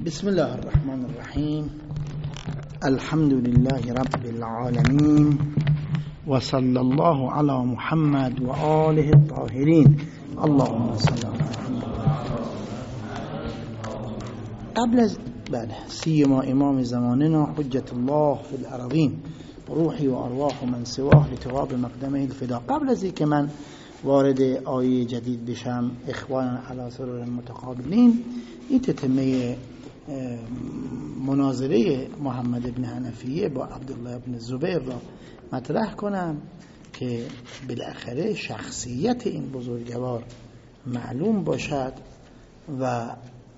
بسم الله الرحمن الرحيم. الحمد لله رب العالمين وصلى الله على محمد وآله الطاهرين. اللهم صل على محمد. قبل از سيما امام زماننا حجة الله في الأرضين روحي وأرواح من سواه لتواب مقدمه الفدا. قبل از اینکه من وارد آیه جدید بشم، اخوان علی سرور متقابلین، این تتمه مناظره محمد ابن حنفیه با عبدالله ابن زبیر را مطرح کنم که بالاخره شخصیت این بزرگوار معلوم باشد و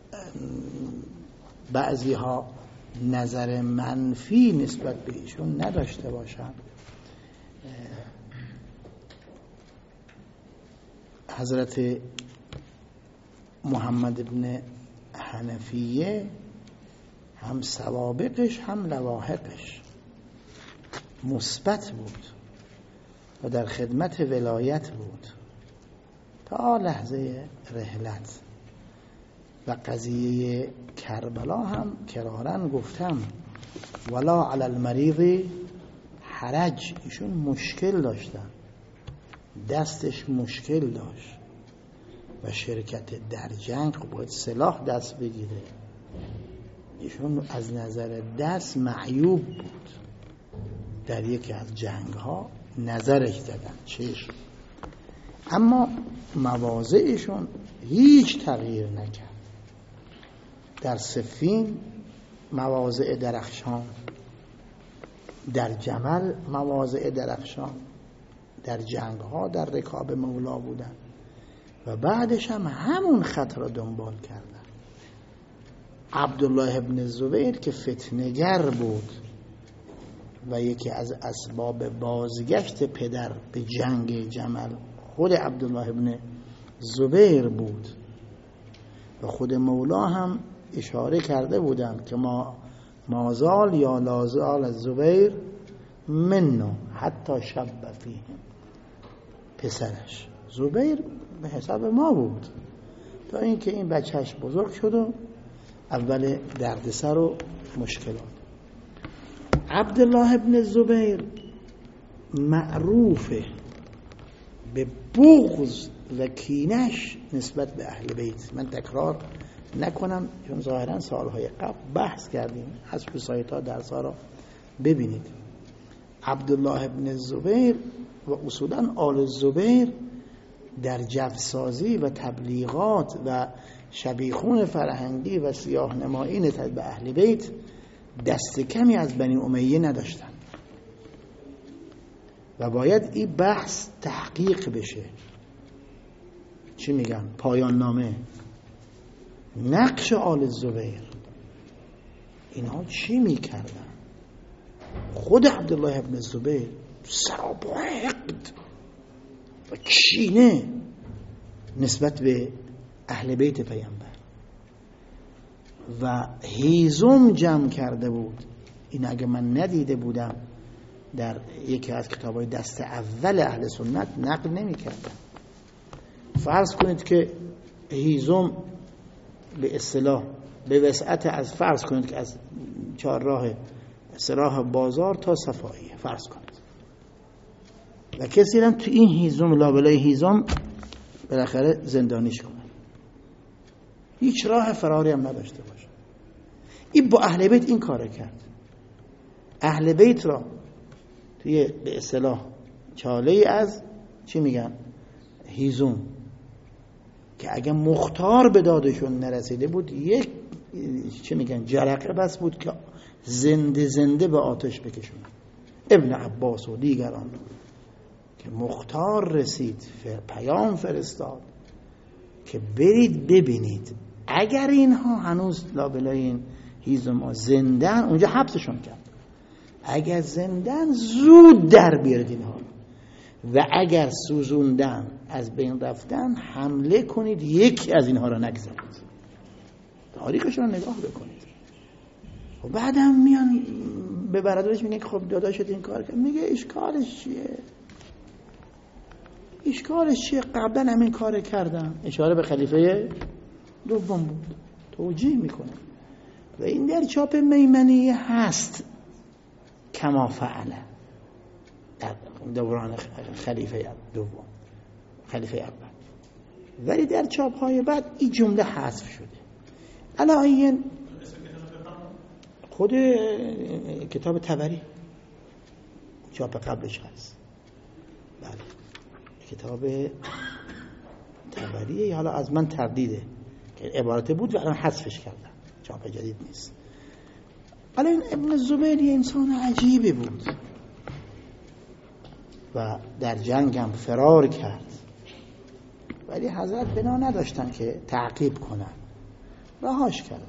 بعضی ها نظر منفی نسبت به ایشون نداشته باشند. حضرت محمد ابن حنفیه هم سوابقش هم لواحقش مثبت بود و در خدمت ولایت بود تا لحظه رحلت. و قضیه کربلا هم کرارن گفتم ولا علی المریض حرج. ایشون مشکل داشتن، دستش مشکل داشت و شرکت در جنگ باید سلاح دست بگیره. ایشون از نظر دست معیوب بود. در یکی از جنگ ها نظرش دادن چشم، اما مواضعشون هیچ تغییر نکرد. در صفین مواضع درخشان، در جمل مواضع درخشان، در جنگ ها در رکاب مولا بودن و بعدش هم همون خط را دنبال کردن. عبدالله ابن زبیر که فتنه‌گر بود و یکی از اسباب بازگشت پدر به جنگ جمل خود عبدالله ابن زبیر بود و خود مولا هم اشاره کرده بودند که مازال یا لازال از زبیر منو حتی شب فیهم. پسرش زبیر به حساب ما بود تا اینکه این بچهش بزرگ شد و اول دردسر و مشکلات. عبدالله ابن زبیر معروفه به بغض و کینش نسبت به اهل بیت. من تکرار نکنم چون ظاهرا سالهای قبل بحث کردیم، از سایت ها درس ها را ببینید. عبدالله ابن زبیر و اصولا آل زبیر در جوسازی و تبلیغات و شبیخون فرهنگی و سیاه نمایی نسبت به اهل بیت دست کمی از بنی امیه نداشتن و باید این بحث تحقیق بشه. چی میگن؟ پایان نامه، نقش آل زبیر، اینها چی میکردن؟ خود عبدالله ابن زبیر سراب حقد و کینه نسبت به اهل بیت پیامبر و هیزم جمع کرده بود. این اگه من ندیده بودم در یکی از کتابای دست اول اهل سنت نقل نمی کردم. فرض کنید که هیزم به اصطلاح به وسعت از فرض کنید که از چهارراه سراح بازار تا صفاییه فرض کنید و کسی هم تو این هیزم لابلای هیزم بالاخره زندانیش کنه، هیچ راه فراری هم نداشته باشه. این با اهل بیت این کار کرد. اهل بیت را توی به اصطلاح چاله از چی میگن هیزم که اگه مختار به دادشون نرسیده بود یک چی میگن جرقه بس بود که زنده زنده به آتش بکشون. ابن عباس و دیگران که مختار رسید پیام فرستاد که برید ببینید اگر اینها هنوز لابلای این هیزم زندن، اونجا حبسشون کرد، اگر زندن زود در بیارید اینها و اگر سوزوندن از بین رفتن حمله کنید یکی از اینها را نگذارید. تاریخشون رو نگاه بکنید. و بعد هم میان به برادرش میگن که خب داداشت این کار کرد. میگه اشکالش چیه؟ قبلا همین کار کردم. اشاره به خلیفه دوم بود. توجیه میکنه و این در چاپ میمنیه هست کما فعله در دوران خلیفه دوم، خلیفه اول، ولی در چاپ های بعد این جمله حذف شده. علاوه خود کتاب طبری چاپ قبلش هست. بله کتاب طبریه، حالا از من تردیده که عبارت بود و الان حذفش کردم، چاپ جدید نیست. حالا این ابن زبیر یه انسان عجیبی بود و در جنگ هم فرار کرد، ولی حضرت بنا نداشتن که تعقیب کنن، رهاش کردن.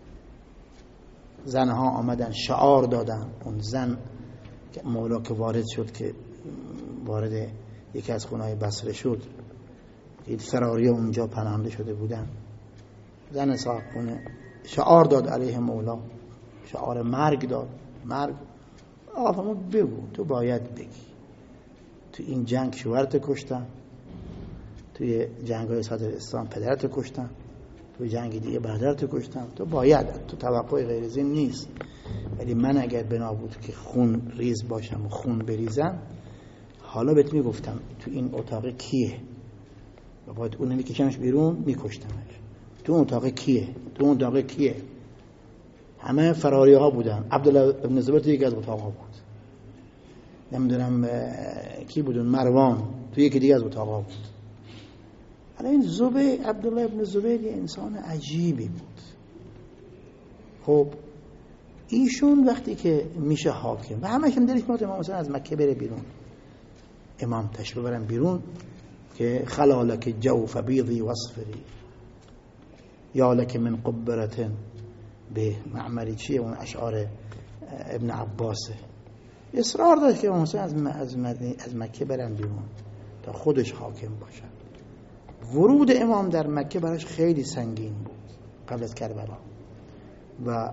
زنها آمدن شعار دادن. اون زن که مولا که وارد شد، که وارد یکی از خونه‌های بصره شد، این فراری اونجا پناهنده شده بودن، زن صاحب خونه شعار داد علیه مولا، شعار مرگ داد. مرگ آقا بگو، تو باید بگی تو این جنگ شوهرت کشتن، توی جنگ‌های صدر اسلام پدرت کشتن، توی جنگ دیگه برادرت کشتن، تو باید، تو توقع غیر از این نیست. ولی من اگر بنا بود که خون ریز باشم و خون بریزم، حالا بهت میگفتم تو این اتاق کیه، و باید اون میکشمش بیرون میکشتمش. تو اون اتاق کیه، تو اون اتاق کیه. همه فراری ها بودن. عبدالله ابن زبیر تو یکی از اتاق ها بود، نمیدونم کی بودن، مروان تو یکی دیگه از اتاق ها بود. حالا این عبدالله ابن زبیر یه انسان عجیبی بود. خب ایشون وقتی که میشه حاکم و همش هم دلش میاد امام حسین از مکه بره بیرون، امام تشریف ببرن بیرون که خلالک جوف بیضی وصفری یا لک من قبرتن به معمری، چیه اون اشعار ابن عباسه. اصرار داشت که امام حسین از مکه برن بیرون تا خودش حاکم باشن. ورود امام در مکه براش خیلی سنگین بود قبل از کربلا و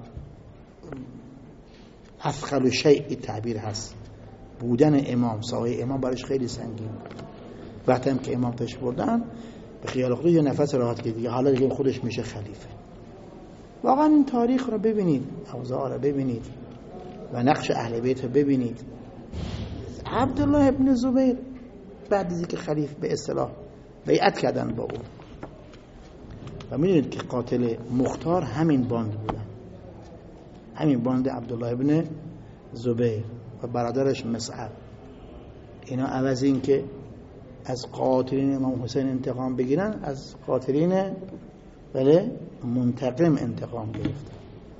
اثقل شیء تعبیر هست، بودن امام، سایه امام براش خیلی سنگین بود. وقتی هم که امام تشریف بردن به خیال خودش یه نفس راحت که دیگه حالا دیگه خودش میشه خلیفه. واقعا این تاریخ رو ببینید، اوضاع رو ببینید و نقش اهل بیت رو ببینید. عبدالله ابن زبیر بعد از اینکه خلیفه به اصطلاح بیعت کردن با او و میدونید که قاتل مختار همین باند بودن، همین باند عبدالله ابن زبیر و برادرش مصعب. اینا عوض این که از قاتلین امام حسین انتقام بگیرن، از قاتلین بله منتقم انتقام گرفتن.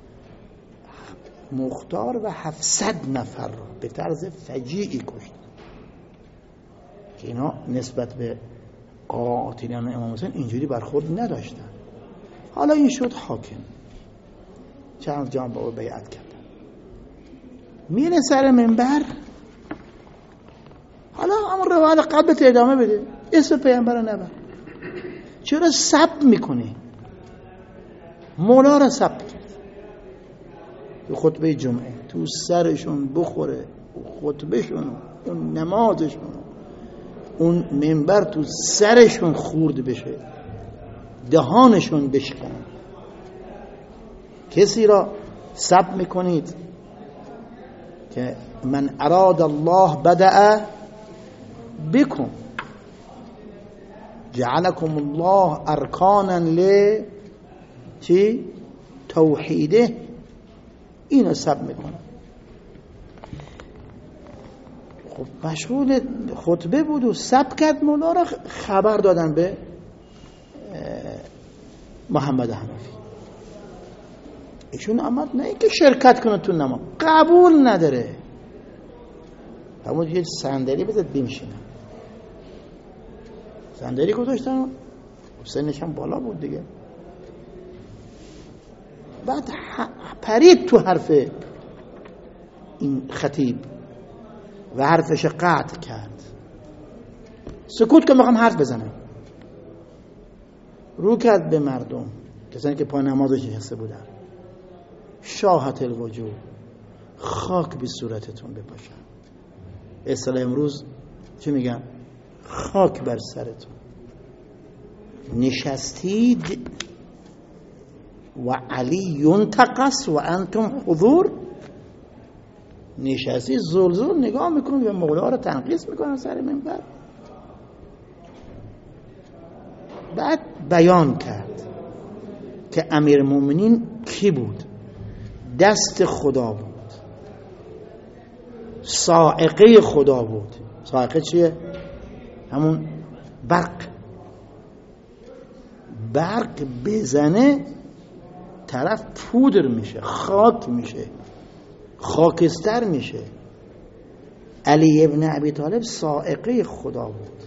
مختار و 700 نفر رو به طرز فجیعی کشتن که اینا نسبت به قاتلین امام حسین اینجوری برخورد نداشتن. حالا این شد حاکم، چند جان با او بیعت کردن، میره سر منبر. حالا همون روایت قبلت ادامه بده، اسم پیامبر رو نبر. چرا سب میکنی؟ مولا رو سب کرد تو خطبه جمعه، تو سرشون بخوره خطبهشون، اون نمازشون، اون منبر تو سرشون خورد بشه، دهانشون بشکنه. کسی را سب میکنید که من اراد الله بدأ بكم جعلكم الله ارکانا ل چی؟ توحیده. اینو سب میکنه. خب مشغول خطبه بود و سب کرد. مولا را خبر دادن به محمد حنفی. ایشون آمد نه اینکه شرکت کنه تو نماز، قبول نداره، همون یه صندلی بذار بنشینه. صندلی گذاشتن، سنش هم بالا بود دیگه. بعد پرید تو حرف این خطیب و حرفش قطع کرد. سکوت که میخوام حرف بزنم. رو کرد به مردم، کسانی که پای نمازش نشسته بودن. شاهت الوجوه، خاک به صورتتون بپاشن. اصطلاح امروز چی میگن؟ خاک بر سرتون. نشستید و علی ینتقص و انتم حضور، نشستی زلزل نگاه میکنید و مولا رو تنقیص میکنن سر منبر. بعد بیان کرد که امیرالمومنین کی بود؟ دست خدا بود، صاعقه خدا بود. صاعقه چیه؟ همون برق بزنه طرف پودر میشه، خاک میشه، خاکستر میشه. علی ابن ابی طالب صاعقه خدا بود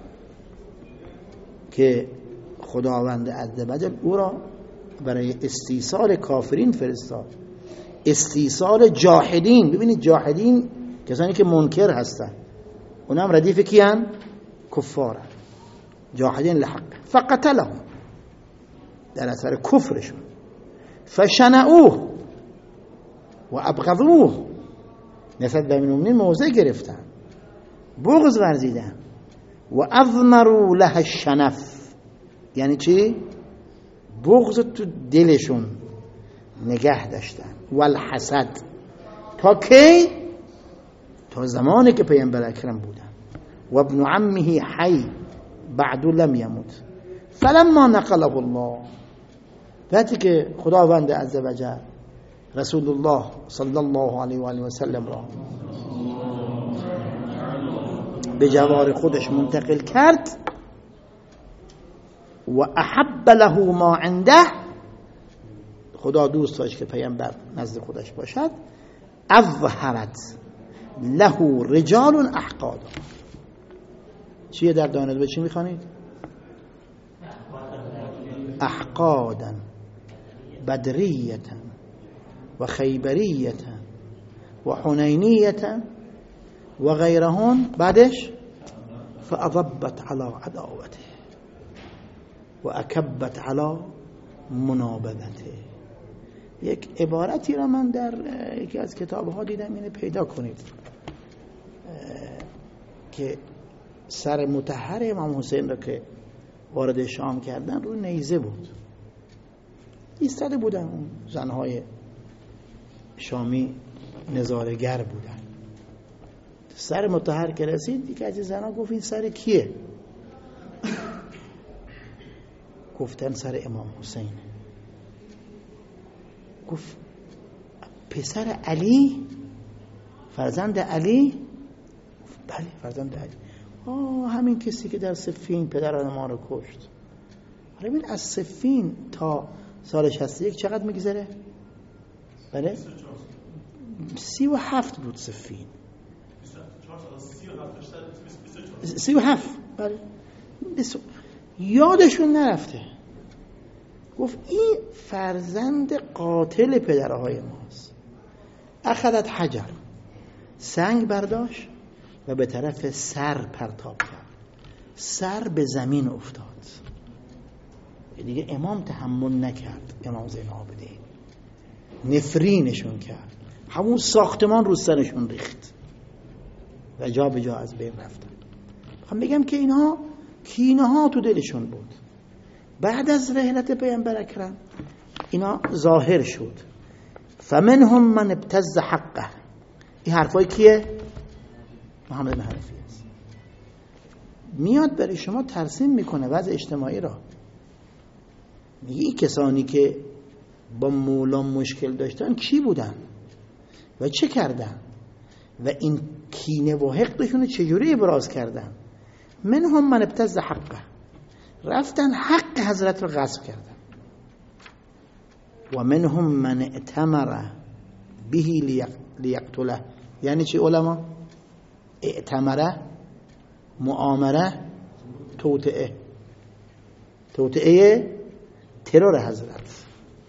که خداوند عزوجل او را برای استیصال کافرین فرستاد، استیصال جاحدین. ببینید جاحدین کسانی که منکر هستن، اونم ردیف کیان؟ کفارن. جاحدین لحق فقتلهم، در اثر کفرشون. فشنعوه و ابغضوه، نسبت به امیرالمومنین موضع گرفتن، بغض ورزیدن. و اضمروا له الشنف، یعنی چی؟ بغض تو دلشون نگه داشتن. والحسد، تا کی؟ تا زمانی که پیامبر اکرم بودن. و ابن عمه حی بعد لم یموت. فلما نقله الله، وقتی که خداوند عزوجل رسول الله صلی الله علیه و آله و سلم را به جوار خودش منتقل کرد و احب له ما عنده، خدا دوست داشت که پیامبر نزد خودش باشد. اظهرت له رجال احقاد. چیه در دانلو چی میخوانید؟ احقادا بدریتا و خیبریتا و حنینیتا و غیرهن. بعدش فاضبت على عداوته و اکبت على منابذته. یک عبارتی را من در یکی از کتابها دیدم، اینه پیدا کنید، که سر مطهر امام حسین را که وارد شام کردن رو نیزه بود، ایستاده بودن اون زنهای شامی نظاره‌گر بودن. سر مطهر که رسید یکی از زنها گفت این سر کیه؟ گفتن سر امام حسین. گفت پسر علی، فرزند علی؟ گفت بله فرزند علی. همین کسی که در صفین پدران ما رو کشت. حالا ببین از صفین تا سال 61 چقدر میگذره؟ بله 37 بود صفین، 37. بله یادشون نرفته. گفت این فرزند قاتل پدرهای ماست. اخذت حجر، سنگ برداشت و به طرف سر پرتاب کرد، سر به زمین افتاد. دیگه امام تحمل نکرد، امام زین العابدین نفرینشون کرد، همون ساختمان رو سرشون ریخت و جا به جا از بین رفتن. میخوام بگم که اینها کینه ها تو دلشون بود. بعد از رحلت پیامبر اکرم اینا ظاهر شد. فمنهم من ابتز حقه. این حرفای کیه؟ محمد بن حنفی است. میاد برای شما ترسیم میکنه وضع اجتماعی را. میگه کسانی که با مولا مشکل داشتن چی بودن و چه کردن و این کینه و حقدشون چجوری ابراز کردن. منهم من ابتز حقه، رفتن حق حضرت رو غصب کردن. و منهم من ائتمر به لیقتله. یعنی چی علما؟ ائتمره، مؤامره، توطئه ترور حضرت.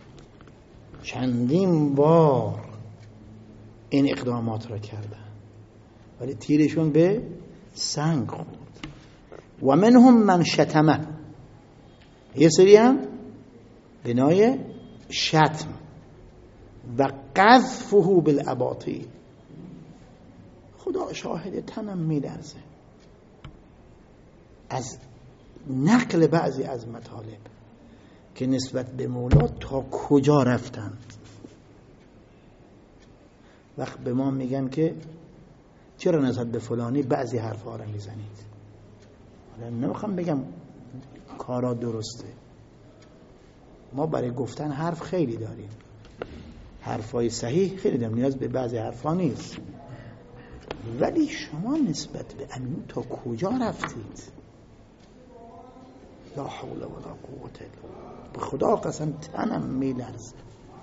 چندین بار این اقدامات را کردن ولی تیرشون به سنگ خورد. و منهم من شتمه، یه سری هم بنای شتم و قذفه بالاباطیل. خدا شاهد تنم میلرزه از نقل بعضی از مطالب که نسبت به مولا تا کجا رفتند. وقت به ما میگن که چرا نسبت به فلانی بعضی حرفا رو میزنید، حالا نمیخوام بگم کارا درسته، ما برای گفتن حرف خیلی داریم، حرفای صحیح خیلی داریم، نیاز به بعضی حرفا نیست، ولی شما نسبت به امین تا کجا رفتید؟ لا حول ولا قوة الا بالله. به خدا قسم تنم میلرزه.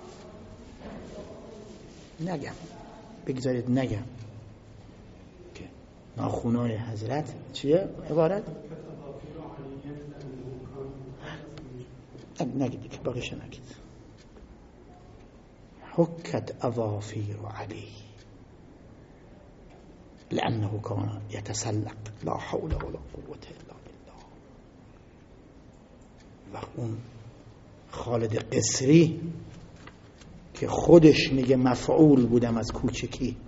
نگم، بگذارید نگم که ناخونای حضرت چیه عبارت؟ نگید که باقیش نگید. حکت اظافیر علی لأنه كان يتسلق لا حول ولا قوة الا بالله. و اون خالد قصری که خودش میگه مفعول بودم از کوچکی،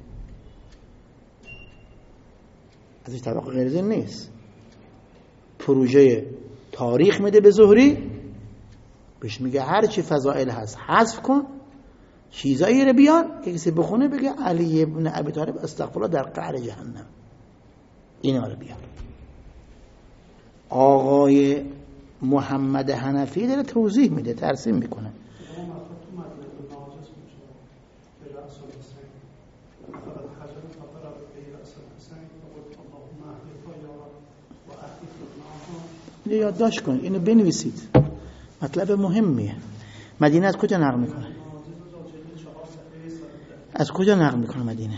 از این طبق غیر نیست، پروژه تاریخ میده به زهری، بهش میگه هر چی فضائل هست حذف کن، چیزایی رو بیان که کسی بخونه بگه علی ابن ابی طالب استغفرالله در قعر جهنم، اینا رو بیان. آقای محمد حنفی داره توضیح میده، ترسیم میکنه. یادداشت کنید، اینو بنویسید، مطلب مهمیه. مدینه از کجا نقل میکنه؟ از کجا نقل میکنه مدینه؟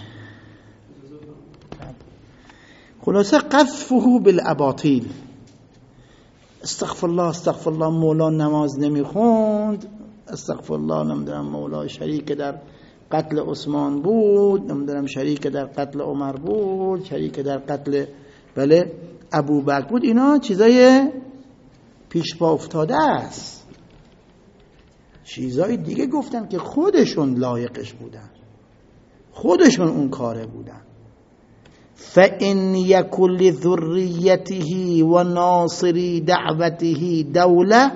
خلاصه قذفه بالاباطیل. استغفرالله استغفرالله، مولا نماز نمیخوند، استغفرالله نمیدونم مولا شریک در قتل عثمان بود، نمیدونم شریک در قتل عمر بود، شریک در قتل بله ابو بکر بود، اینا چیزای پیش پا افتاده است. چیزای دیگه گفتن که خودشون لایقش بودن، خودشون اون کاره بودن. فَإِنْ يَكُنْ لِذُرِّيَّتِهِ وَنَاصِرِ دَعْوَتِهِ دَوْلَةٌ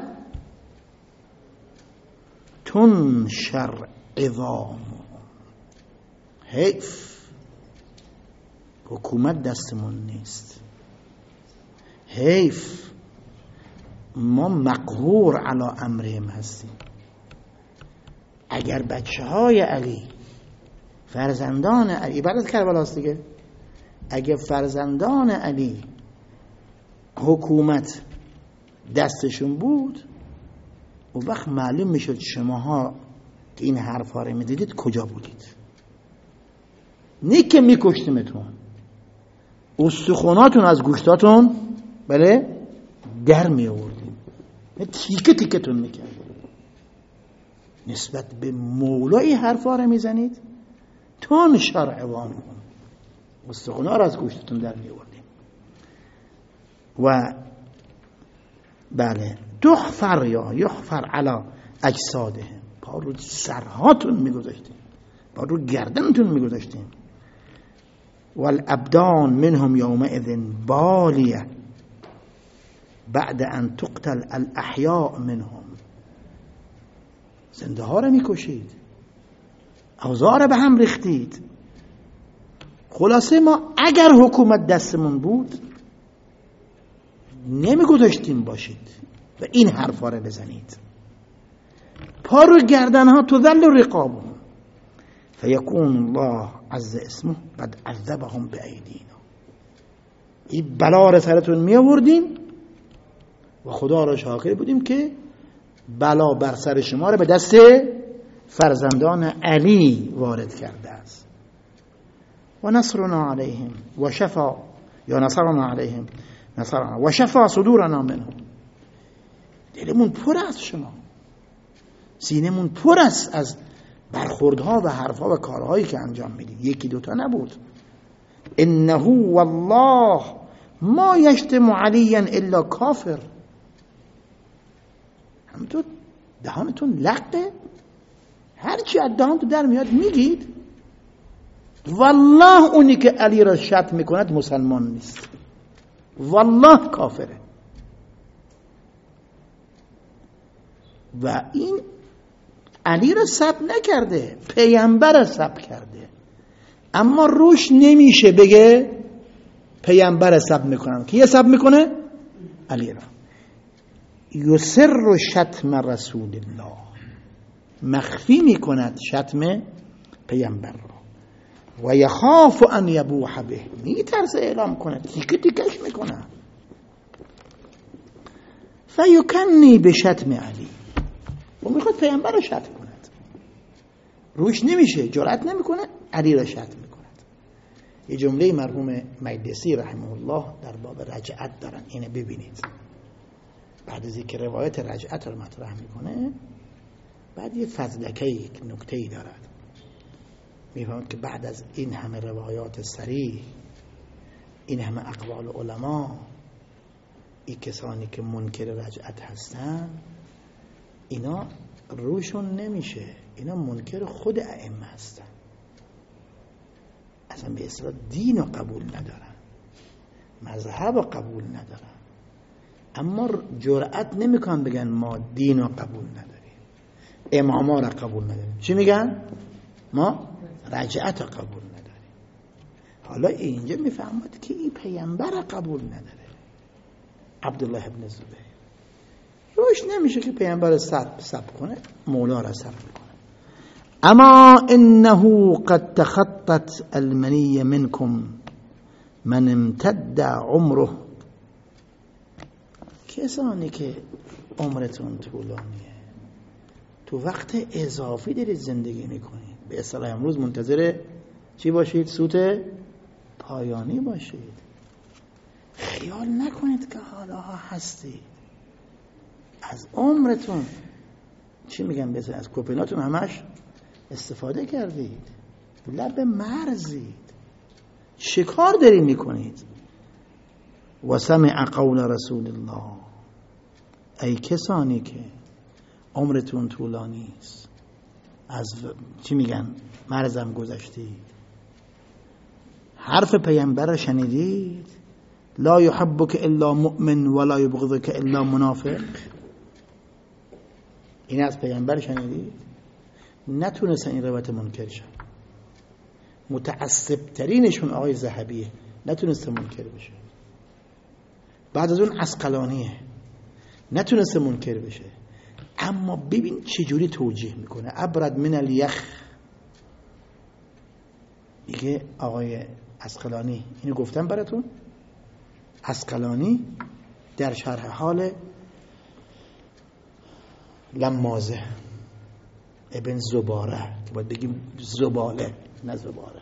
تُنْشَرْ عِظَامُهُ. حیف حکومت دستمون نیست، حیف ما مقهور علی امرهم هستیم. اگر بچه های علی، فرزندان علی، بعد از کربلاست دیگه، اگر فرزندان علی حکومت دستشون بود، و وقت معلوم میشد شماها که این حرفا رو میدیدید کجا بودید. نه که میکشتیمتون، استخوناتون از گوشتاتون بله در می آوردیم، تیکه تیکتون میکردیم. نسبت به مولای حرفا رو میزنید، تون شرع وانون، استخونا رو از گوشتتون در می آوردیم. و بله تحفر یا یحفر علی اجسادهم، پا رو سرهاتون میگذاشتیم، پا رو گردنتون میگذاشتیم. والابدان منهم یومئذ بالیه بعد ان تقتل الاحیاء منهم. زنده ها رو میکشید، اوضاع رو به هم ریختید. خلاصه ما اگر حکومت دستمون بود نمیگذاشتیم باشید و این حرفا رو بزنید. پا رو گردن ها تذل رقابهم فیکون الله عز اسمه قد عذبهم بأیدینا. این بلا رو سرتون می آوردیم و خدا را شاکر بودیم که بلا بر سر شما رو به دست فرزندان علی وارد کرده است. و نصرنا علیهم و شفا، یا نصرنا علیهم نصرنا و شفا صدورنا منهم. دلمون پر است شما، سینمون پر است از برخوردها و حرفها و کارهایی که انجام میدید، یکی دوتا نبود. انه والله ما یشتم علیا الا کافر. همونطور دهانتون لقه، هرچی از دهانتون در میاد میگید. والله اونی که علی را شتم میکند مسلمان نیست، والله کافره. و این علی را سب نکرده، پیامبر را سب کرده، اما روش نمیشه بگه پیامبر را سب میکنم. کی سب میکنه؟ علی را. یسر شتم رسول الله، مخفی میکند شتم پیامبر را. و یخاف ان یبوح به، میترسه اعلام کنه، تیکه تیکش میکنه. فیکنی به شتم علی، و میخواد پیامبر را شتم کند، روش نمیشه، جرأت نمیکنه، علی را شتم میکند. یه جمله مرحوم مجلسی رحمه الله در باب رجعت دارن، اینه ببینید. بعد از اینکه روایت رجعت رو مطرح میکنه، بعد یه فضلکه، یک نکته‌ای دارد. میفهمید که بعد از این همه روایات صریح، این همه اقوال علما، این کسانی که منکر رجعت هستن، اینا روشون نمیشه، اینا منکر خود ائمه هستن، اصلا به اصطلاح دین رو قبول ندارن، مذهب رو قبول ندارن، اما جرأت نمیکنن بگن ما دین رو قبول نداریم، اماما رو قبول نداریم. چی میگن؟ ما رجعت رو قبول نداریم. حالا اینجا میفهمد که این پیامبر رو قبول نداره، عبدالله ابن زبیر. روش نمیشه که پیامبر رو سب کنه، مولا رو سب کنه. اما انه قد تخطت المنی منکم من امتد عمره، کسانی که عمرتون طولانیه، تو وقت اضافی دارید زندگی میکنید، به اصطلاح امروز منتظر چی باشید؟ سوت پایانی باشید. خیال نکنید که حالا هستید، از عمرتون چی میگن بذار از کوپیناتون همش استفاده کردید، لب مرزید، شکار دارید میکنید. و سمع قول رسول الله، ای کسانی که عمرتون طولانی است، از چی میگن مرزم گذشتید، حرف پیامبر را شنیدید، لا يحبك الا مؤمن ولا يبغضك الا منافق، این از پیامبر شنیدید، نتونستن این روایت منکر شن. متعصب ترینشون آقای ذهبیه، نتونسته منکر بشه. بعد از اون عسقلانیه، نتونسته منکر بشه. اما ببین چجوری توجیه میکنه. ابرد من الیخ، میگه آقای عسقلانی، اینو گفتم براتون، عسقلانی در شرح حال لمازه ابن زباره، که باید بگیم زباله نه زباره،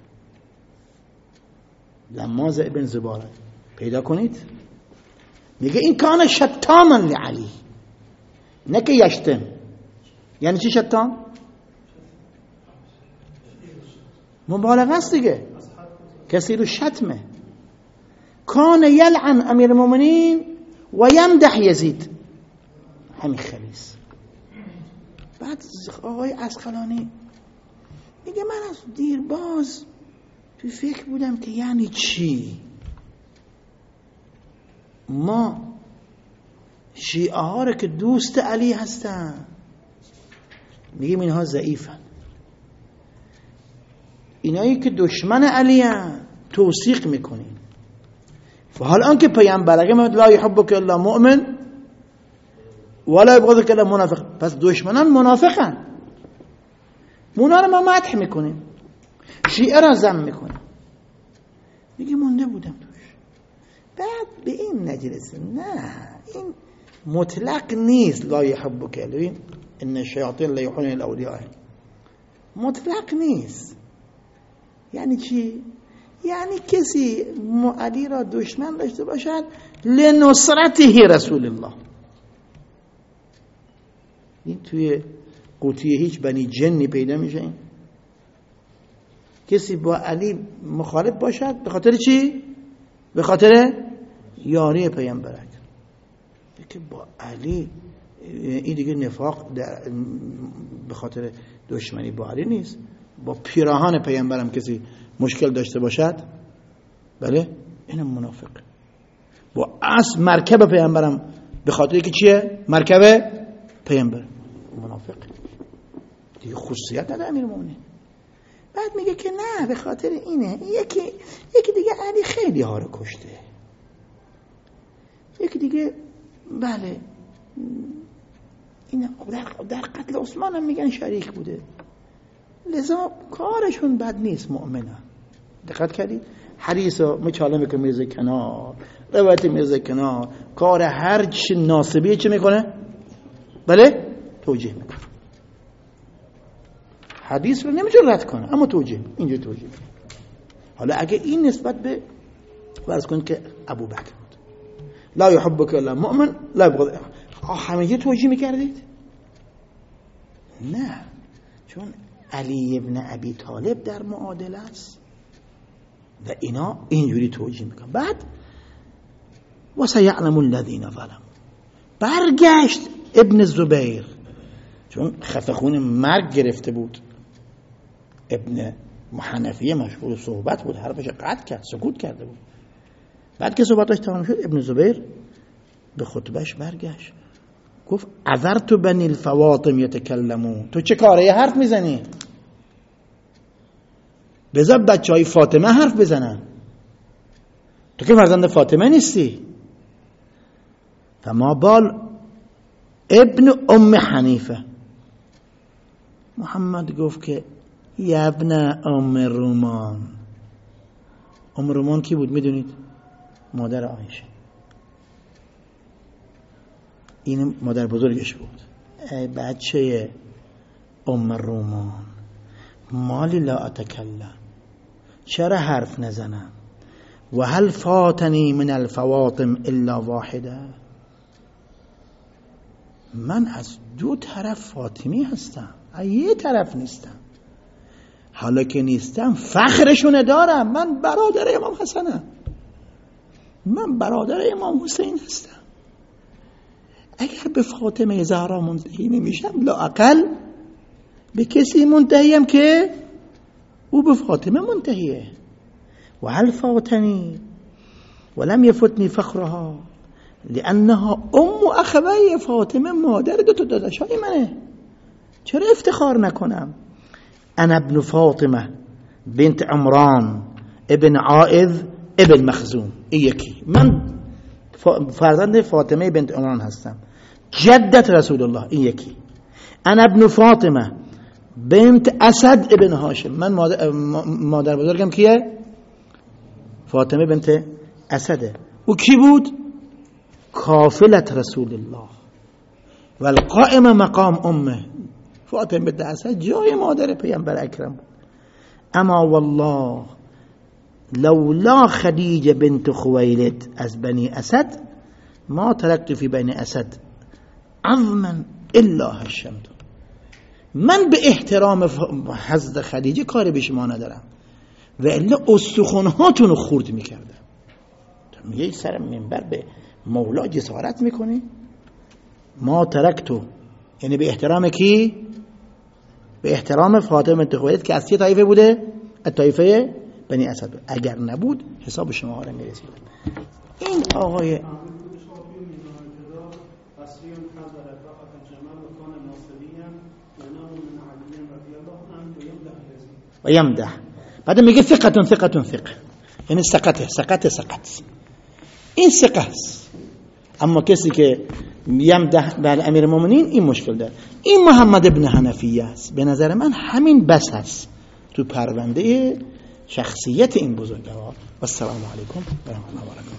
لمازه ابن زباره پیدا کنید. میگه این کان شتاما لعلی، نه که یشتم. یعنی چی شتام؟ مبالغه است دیگه، کسی رو شتمه. کان یلعن امیر المؤمنین و یمدح یزید، همین خلیص. بعد آقای عسقلانی میگه من از دیرباز تو فکر بودم که یعنی چی ما شیعه ها رو که دوست علی هستن میگیم اینها ضعیفن، اینایی که دشمن علی هستن توثیق میکنیم. فحال آنکه پیامبر اگه لا يحبك الا مؤمن ولا يبغضك الا منافق، پس دشمنان منافقن، اونا رو ما مدح میکنیم، شیعه را ذم میکنیم. میگه مونده بودم توش. بعد به این نجلس، نه این مطلق نیست. لا يحبك الا ان الشياطين لا يحبون الاولياء، مطلق نیست. یعنی چی؟ یعنی کسی علی را دشمن داشته باشد لنصرته رسول الله. این توی قوطی هیچ بنی جنی پیدا میشه. این کسی با علی مخالف باشد به خاطر چی؟ به خاطر یاری پیامبر. که با علی این دیگه نفاق به خاطر دشمنی با علی نیست. با پیراهن پیامبرم کسی مشکل داشته باشد، بله اینم منافق. با مرکب پیامبرم به خاطر که چیه؟ مرکب پیامبر. منافق دیگه خصوصیت نداره امیرالمومنین. بعد میگه که نه به خاطر اینه، یکی دیگه علی خیلی ها رو کشته، یکی دیگه بله این در قتل عثمان هم میگن شریک بوده، لذا کارشون بد نیست. مؤمنان دقت کردید؟ حدیث رو مچاله میکنه میرزه کنار، روایت میرزه کنار، کار هر چی ناسبیه چه میکنه؟ بله توجیه میکنه. حدیث رو نمیتونه رد کنه اما توجیه، اینجا توجیه. حالا اگه این نسبت به فرض کن که ابوبکر بود، لا يحبك الا مؤمن لا يبغض، همه توجیه میکردید؟ نه، چون علی ابن ابی طالب در معادله است و اینا اینجوری توجیه میکنن. بعد وسيعلم الذين ظلموا، برگشت ابن زبیر چون خفه خون مرگ گرفته بود، ابن حنفیه مشغول صحبت بود، حرفش قطع کرد، سکوت کرده بود. بعد که صحبتش تمام شد ابن زبیر به خطبهش برگشت گفت عذرت بنی الفواطم یتکلمون، تو چه کاره حرف میزنی؟ بذار بچهای فاطمه حرف بزنن، تو که فرزند فاطمه نیستی. فما بال ابن ام حنیفه. محمد گفت که یا ابن ام رومان. ام رومان کی بود میدونید؟ مادر عایشه. این مادر بزرگش بود. ای بچه ام رومان مالی لا اتکلم، چرا حرف نزنم؟ و هل فاتنی من الفواطم الا واحده، من از دو طرف فاطمی هستم، یه طرف نیستم. حالا که نیستم فخرشونه دارم، من برادر امام حسنم، من برادر امام حسین هستم. اگر به فاطمه زهرا منتهی نمیشم لااقل به کسی منتهیم که او به فاطمه منتهیه. و هل فاتنی ولم یفتنی فخرها لانها ام اخوی، فاطمه مادر دو تا داداشای منه، چرا افتخار نکنم؟ انا ابن فاطمه بنت عمران ابن عائذ ابن مخزوم، یکی من فرزند فاطمه بنت عمران هستم، جدت رسول الله، این یکی. انا ابن فاطمه بنت اسد ابن هاشم، من مادر بزرگم کیه؟ فاطمه بنت اسده. او کی بود؟ کافلت رسول الله و القائم مقام امه. فاطمه بنت اسد جای مادر پیامبر اکرم بود. اما والله لولا خدیجه بنت خویلد از بنی اسد ما ترکت فی بنی اسد عظما الا هشمت. من به احترام حضرت خدیجه کاری به شما ندارم و الا استخونهاتون رو خورد میکردم. تو میگه سر منبر به مولا جسارت میکنی؟ ما ترکتو، یعنی به احترام کی؟ به احترام فاطمه بنت خویلد که از چه طایفه بوده؟ از طایفه بنی اسد. اگر نبود حساب شما رو میرسید. این آقای و یمده، بعد میگه ثقتون ثقتون ثقه، یعنی سقط این ثقه است. اما کسی که یمده بر امیر المؤمنین این مشکل داره. این محمد ابن حنفیه است. به نظر من همین بس هست تو پرونده شخصیت این بزرگوار. و السلام علیکم و رحمت الله و برکاته.